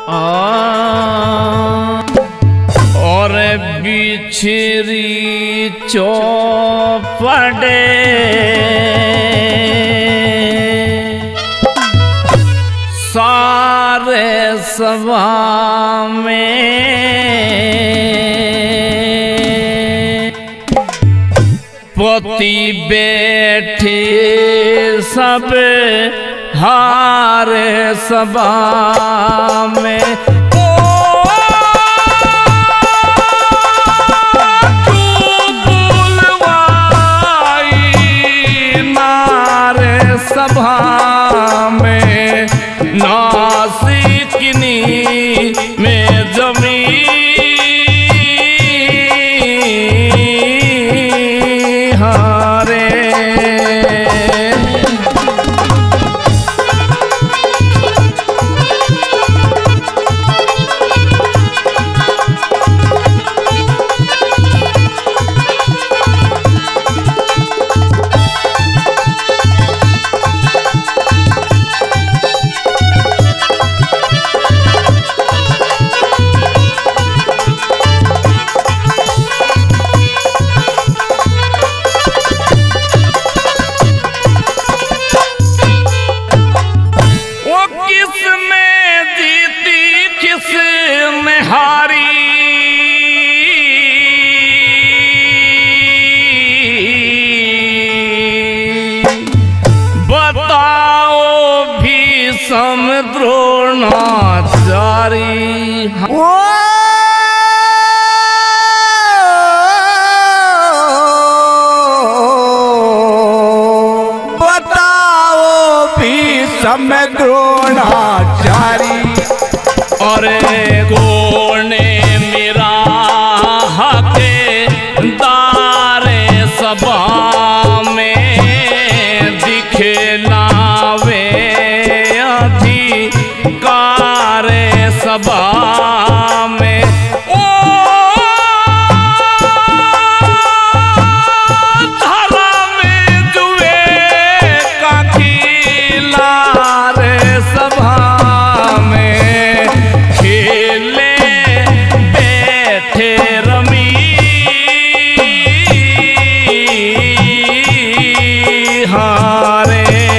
और बिछरी चौपड़े सारे सभा में पति बैठे सब हारे सभा में सभा में नासिकनी में जमी हारे द्रोणाचारी बताओ भी समय द्रोणाचारी अरे कोने मेरा हके दारे सभा में दिखलावे अधिकारे सभा में ओ धरा में जुए का खिलारे सभा में खेले बैठे रमी हारे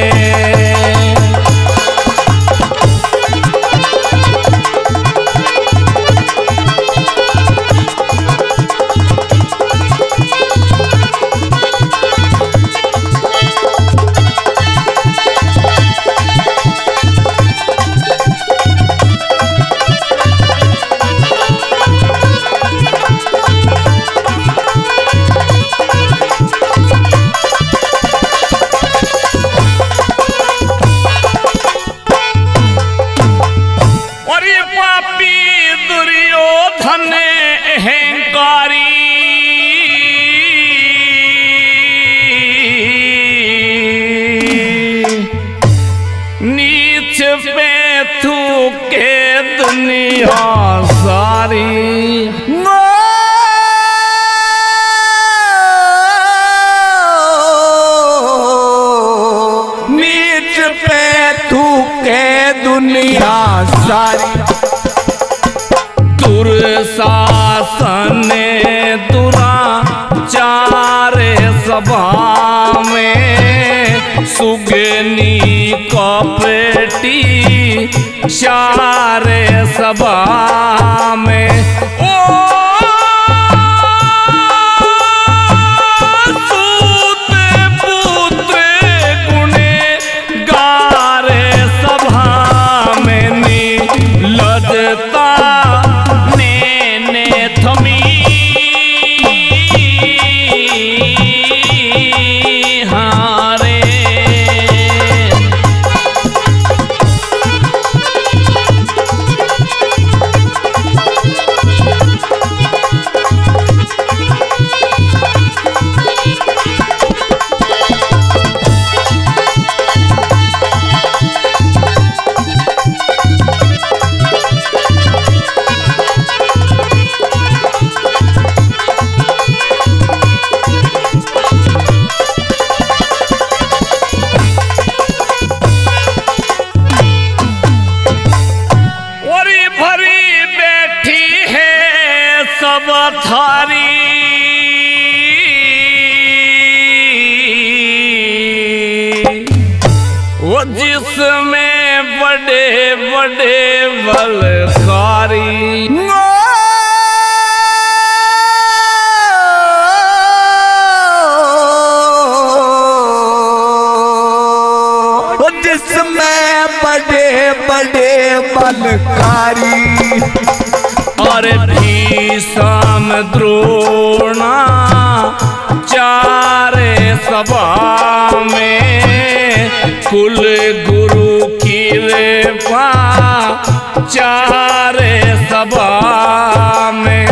नीच पे थूके दुनिया सारी नीच पे थूके दुनिया सारी दुर्शासन दुराचार सभा में सुगनी कपटी चारे सभा में ओ सूत पुत्र गुणे गारे सभा में नीलजता ने थमी हारे सब थारी वो जिसमें बड़े बड़े बलकारी जिसमें बड़े बड़े बलकारी और भीषम द्रोणा चारे सभा में कुल गुरु की रेपा चारे सभा में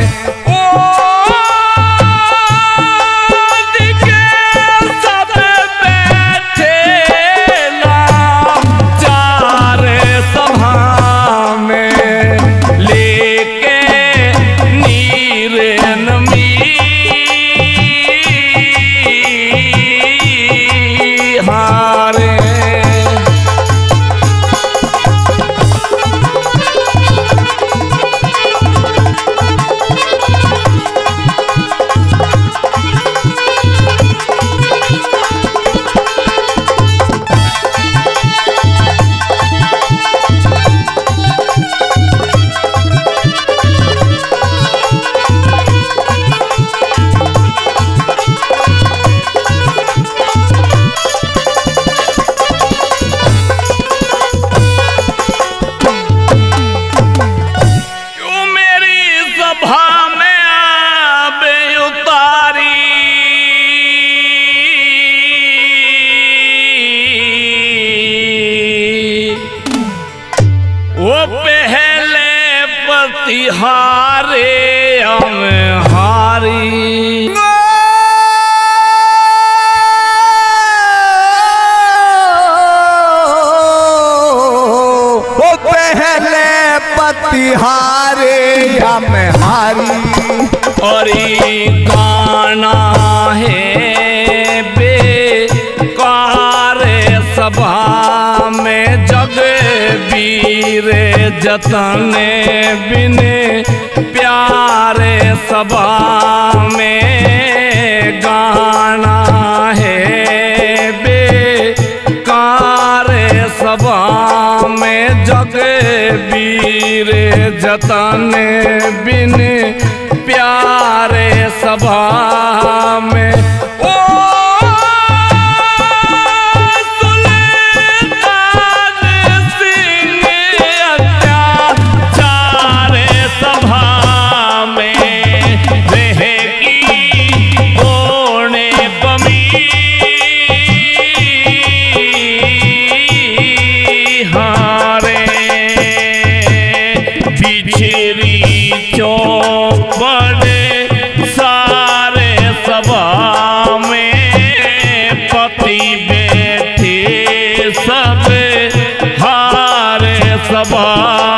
हारे हम हारी वो पहले पतिहारे हम हारी और गाना है बेकार सभा में जग वीर जतन बिने प्यारे सभा में गाना है बेकार सभा में जग वीर जतन बिने प्यारे सभा में बड़े सारे सभा में पति बैठे सब हारे सभा